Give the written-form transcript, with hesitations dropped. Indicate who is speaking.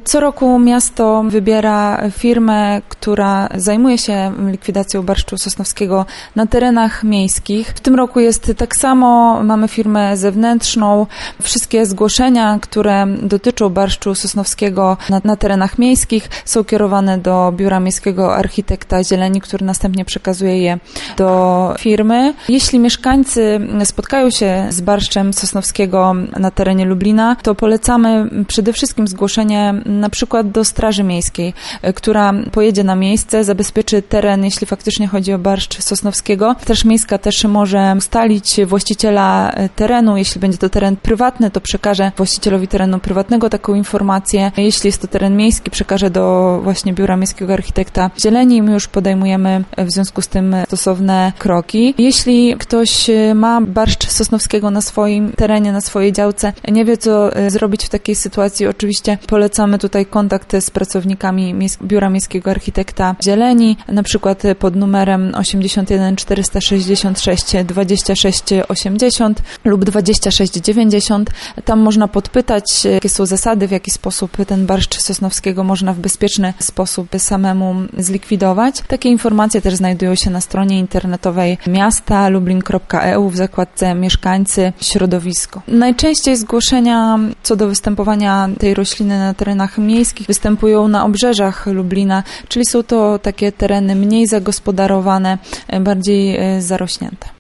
Speaker 1: Co roku miasto wybiera firmę, która zajmuje się likwidacją barszczu sosnowskiego na terenach miejskich. W tym roku jest tak samo, mamy firmę zewnętrzną. Wszystkie zgłoszenia, które dotyczą barszczu sosnowskiego na terenach miejskich, są kierowane do Biura Miejskiego Architekta Zieleni, który następnie przekazuje je do firmy. Jeśli mieszkańcy spotkają się z barszczem sosnowskiego na terenie Lublina, to polecamy przede wszystkim zgłoszenie na przykład do Straży Miejskiej, która pojedzie na miejsce, zabezpieczy teren, jeśli faktycznie chodzi o barszcz sosnowskiego. Straż Miejska też może ustalić właściciela terenu. Jeśli będzie to teren prywatny, to przekaże właścicielowi terenu prywatnego taką informację. Jeśli jest to teren miejski, przekaże do właśnie Biura Miejskiego Architekta Zieleni i my już podejmujemy w związku z tym stosowne kroki. Jeśli ktoś ma barszcz sosnowskiego na swoim terenie, na swojej działce, nie wie co zrobić w takiej sytuacji, oczywiście polecamy tutaj kontakt z pracownikami Biura Miejskiego Architekta Zieleni, na przykład pod numerem 81 466 26 80 lub 26 90. Tam można podpytać, jakie są zasady, w jaki sposób ten barszcz sosnowskiego można w bezpieczny sposób samemu zlikwidować. Takie informacje też znajdują się na stronie internetowej miasta lublin.eu w zakładce Mieszkańcy, środowisko. Najczęściej zgłoszenia co do występowania tej rośliny na terenach miejskich występują na obrzeżach Lublina, czyli są to takie tereny mniej zagospodarowane, bardziej zarośnięte.